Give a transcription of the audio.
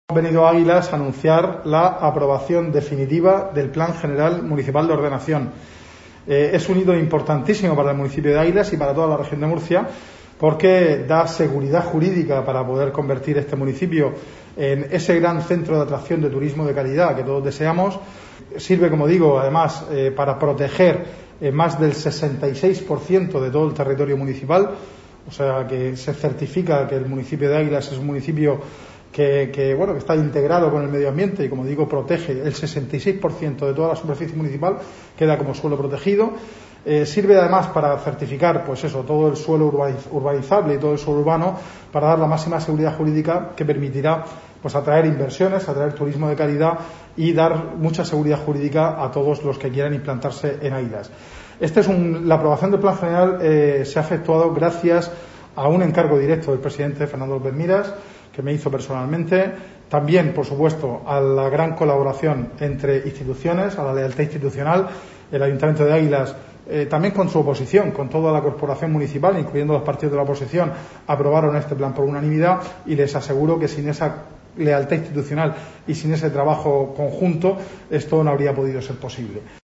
Hemos venido a Águilas a anunciar la aprobación definitiva del Plan General Municipal de Ordenación. Es un hito importantísimo para el municipio de Águilas y para toda la región de Murcia, porque da seguridad jurídica para poder convertir este municipio en ese gran centro de atracción de turismo de calidad que todos deseamos. Sirve, como digo, además para proteger más del 66% de todo el territorio municipal, o sea que se certifica que el municipio de Águilas es un municipio que está integrado con el medio ambiente y, como digo, protege el 66% de toda la superficie municipal, queda como suelo protegido. Sirve además para certificar todo el suelo urbanizable y todo el suelo urbano, para dar la máxima seguridad jurídica que permitirá atraer inversiones, atraer turismo de calidad y dar mucha seguridad jurídica a todos los que quieran implantarse en Águilas. La aprobación del Plan General se ha efectuado gracias a un encargo directo del presidente Fernando López Miras, que me hizo personalmente, también, por supuesto, a la gran colaboración entre instituciones, a la lealtad institucional. El Ayuntamiento de Águilas, también con su oposición, con toda la corporación municipal, incluyendo los partidos de la oposición, aprobaron este plan por unanimidad, y les aseguro que sin esa lealtad institucional y sin ese trabajo conjunto esto no habría podido ser posible.